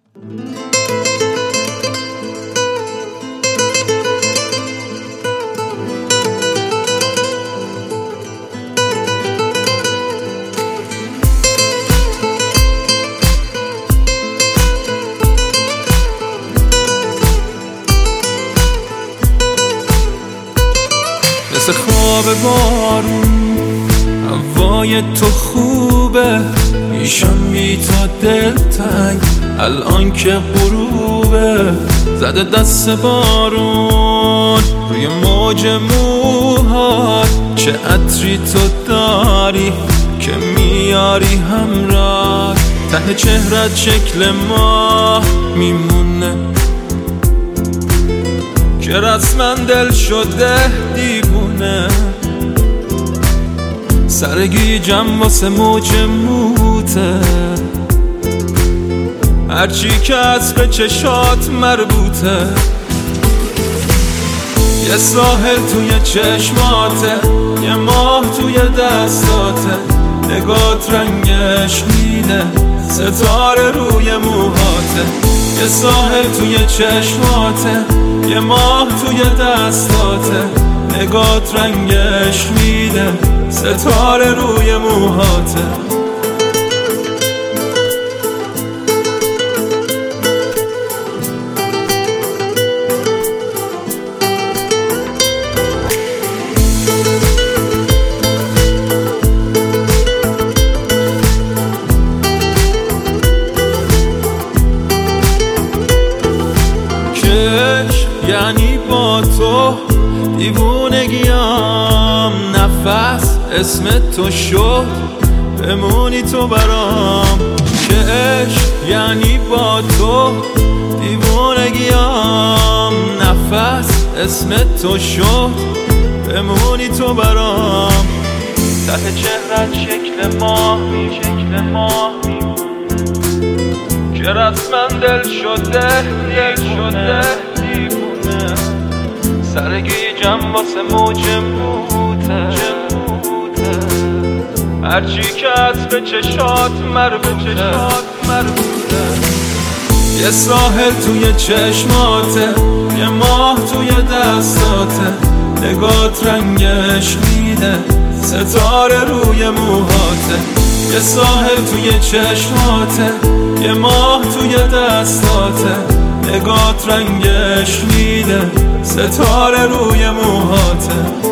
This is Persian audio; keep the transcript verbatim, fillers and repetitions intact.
مثل خواب بارون هوای تو خوبه، میشم بی تا دلتنگ الان که غروبه. زده دست بارون روی موج موهات، چه عطری تو داری که میاری همراه. ته چهرت شکل ماه میمونه که رسما دل شده دیوونه. سرگیجم واسه موج موته، هرچی که از به چشات مربوطه. یه ساحل توی چشماته، یه ماه توی دستاته، نگات رنگش میده ستاره روی موهاته. یه ساحل توی چشماته، یه ماه توی دستاته، نگات رنگش میده ستاره روی موهاته. یعنی با تو دیوونگیم، نفس اسم تو شد بمونی تو برام. که عشق یعنی با تو دیوونگیم، نفس اسم تو شد بمونی تو برام. ته چهرت شکل ماه می شکل ماه می که رسما دل شده دل شده دیوونه. سرگیجم واسه موج موته، هرچی که از به چشات مربوطه. یه ساحل توی چشماته، یه ماه توی دستاته، نگات رنگش میده ستاره روی موهاته. یه ساحل توی چشماته، یه ماه توی دستاته، نگات رنگش میده ستاره روی موهاته.